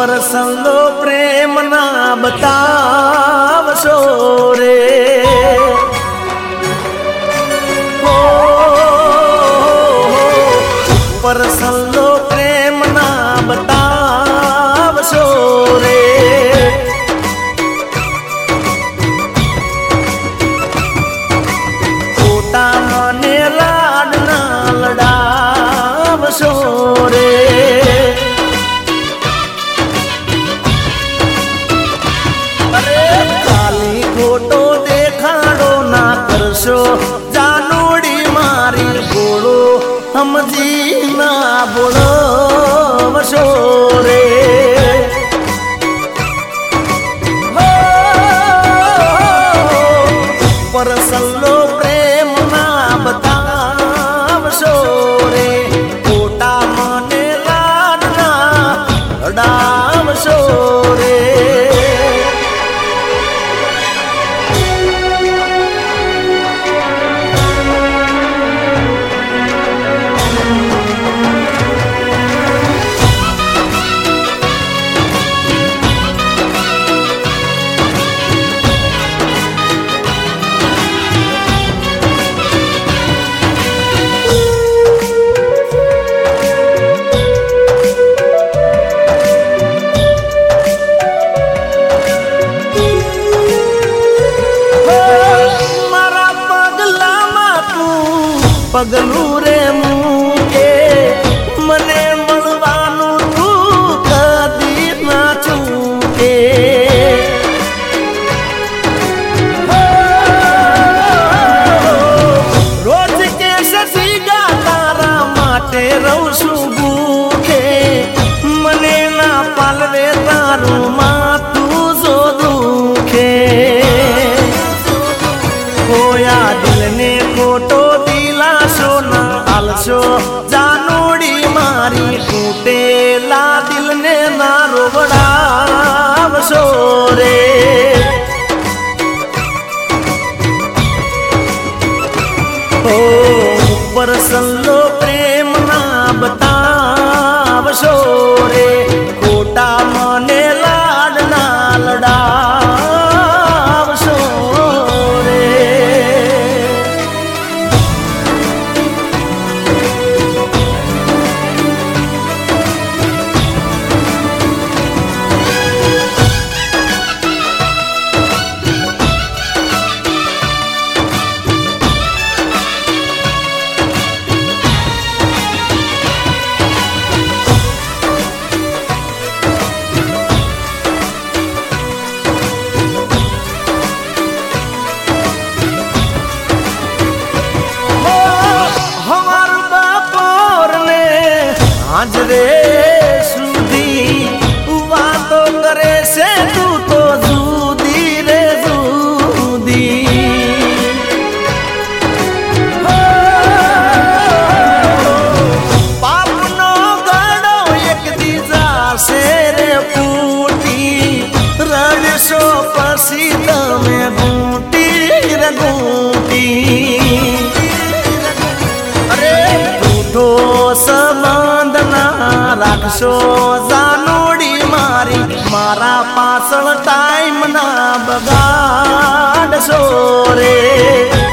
પરસંગો પ્રેમ ના બતાવશો રે પરસંગો પ્રેમ ના બતાવશો રે પોતા મને લાડ ના લડાવશો રે ખોટો દેખાડો ના કરશો જાનુડી મારી બોલો સમજી ના બોલો વશો રે પરસલ્લો પ્રેમ ના બતાવશો રે ખોટા મને લાડ ના લડાવશો રે પગલું રે મૂકે મને મળવાનું તું કદી ના ચૂકે રોજ કે સસીગા તારા માટે રહું છું ભૂખે મને ના પાલવે તારું માતું જો દુખે હોયા દિલને ખોટો આલશો જાનુડી મારી તૂટેલા દિલને ના રોવડાવશો રે ઓ પરસલ્લો પ્રેમ ના બતાવશો રે ખોટા મને લાડ ના લડાવશો રે રે સુધી વાતો કરે છે તું તો જુદી રે જુદી પાપનો ગળો એક દીજા છે રે ફૂટી રડશો પછી તમે ઘૂંટી રે ઘૂંટી અરે તૂટો સંબંધ રાખશો જાનુડી મારી મારા પાછળ ટાઈમ ના બગાડશો રે